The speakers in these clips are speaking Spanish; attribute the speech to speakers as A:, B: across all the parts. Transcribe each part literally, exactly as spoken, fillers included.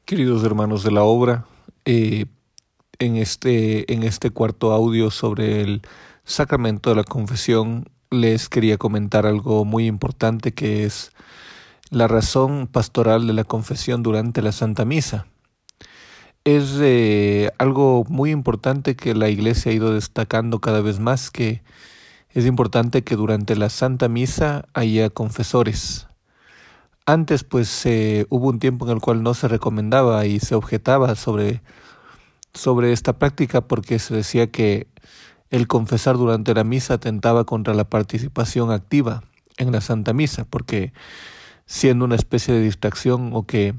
A: Queridos hermanos de la obra, eh, en este, en este cuarto audio sobre el sacramento de la confesión les quería comentar algo muy importante, que es la razón pastoral de la confesión durante la Santa Misa. Es eh, algo muy importante que la Iglesia ha ido destacando cada vez más, que es importante que durante la Santa Misa haya confesores. Antes, pues, eh, hubo un tiempo en el cual no se recomendaba y se objetaba sobre, sobre esta práctica, porque se decía que el confesar durante la misa atentaba contra la participación activa en la Santa Misa, porque siendo una especie de distracción o que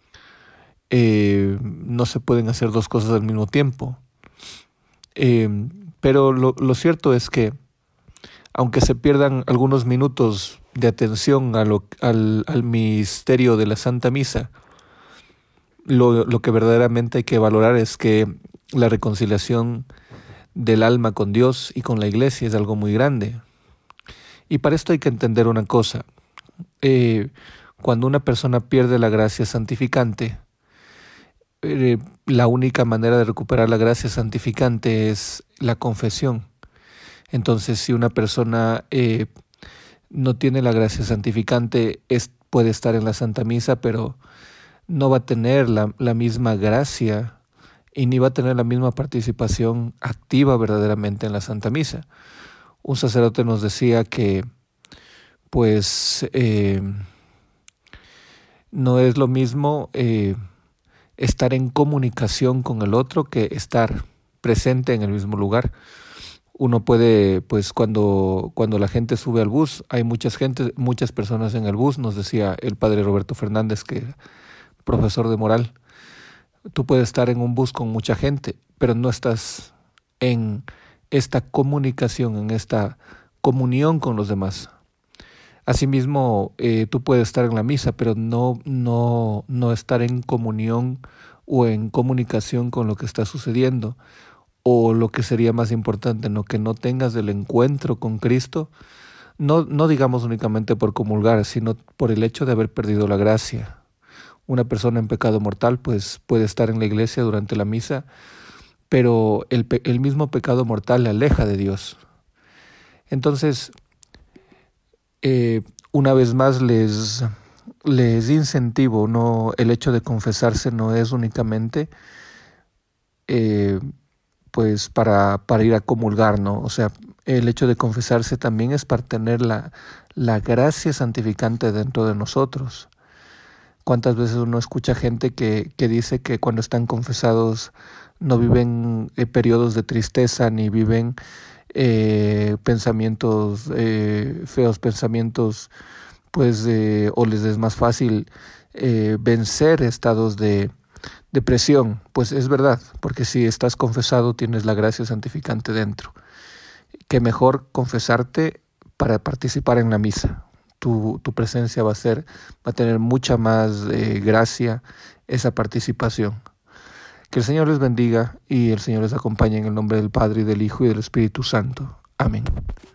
A: eh, no se pueden hacer dos cosas al mismo tiempo. Eh, pero lo, lo cierto es que aunque se pierdan algunos minutos de atención a lo, al, al misterio de la Santa Misa, lo, lo que verdaderamente hay que valorar es que la reconciliación del alma con Dios y con la Iglesia es algo muy grande. Y para esto hay que entender una cosa. Eh, cuando una persona pierde la gracia santificante, eh, la única manera de recuperar la gracia santificante es la confesión. Entonces, si una persona eh, no tiene la gracia santificante, es, puede estar en la Santa Misa, pero no va a tener la, la misma gracia y ni va a tener la misma participación activa verdaderamente en la Santa Misa. Un sacerdote nos decía que, pues, eh, no es lo mismo eh, estar en comunicación con el otro que estar presente en el mismo lugar. Uno puede, pues cuando, cuando la gente sube al bus, hay muchas gente, muchas personas en el bus, nos decía el padre Roberto Fernández, que era profesor de moral. Tú puedes estar en un bus con mucha gente, pero no estás en esta comunicación, en esta comunión con los demás. Asimismo, eh, tú puedes estar en la misa, pero no, no, no estar en comunión o en comunicación con lo que está sucediendo. O lo que sería más importante, ¿no? Que no tengas el encuentro con Cristo, no, no digamos únicamente por comulgar, sino por el hecho de haber perdido la gracia. Una persona en pecado mortal, pues, puede estar en la iglesia durante la misa, pero el, el mismo pecado mortal le aleja de Dios. Entonces, eh, una vez más les, les incentivo, no, el hecho de confesarse no es únicamente eh, pues para, para ir a comulgar, ¿no? O sea, el hecho de confesarse también es para tener la, la gracia santificante dentro de nosotros. ¿Cuántas veces uno escucha gente que, que dice que cuando están confesados no viven eh, periodos de tristeza, ni viven eh, pensamientos, eh, feos pensamientos, pues, eh, o les es más fácil eh, vencer estados de depresión? Pues es verdad, porque si estás confesado tienes la gracia santificante dentro. Qué mejor confesarte para participar en la misa. Tu, tu presencia va a ser, va a tener mucha más eh, gracia esa participación. Que el Señor les bendiga y el Señor les acompañe en el nombre del Padre, y del Hijo, y del Espíritu Santo. Amén.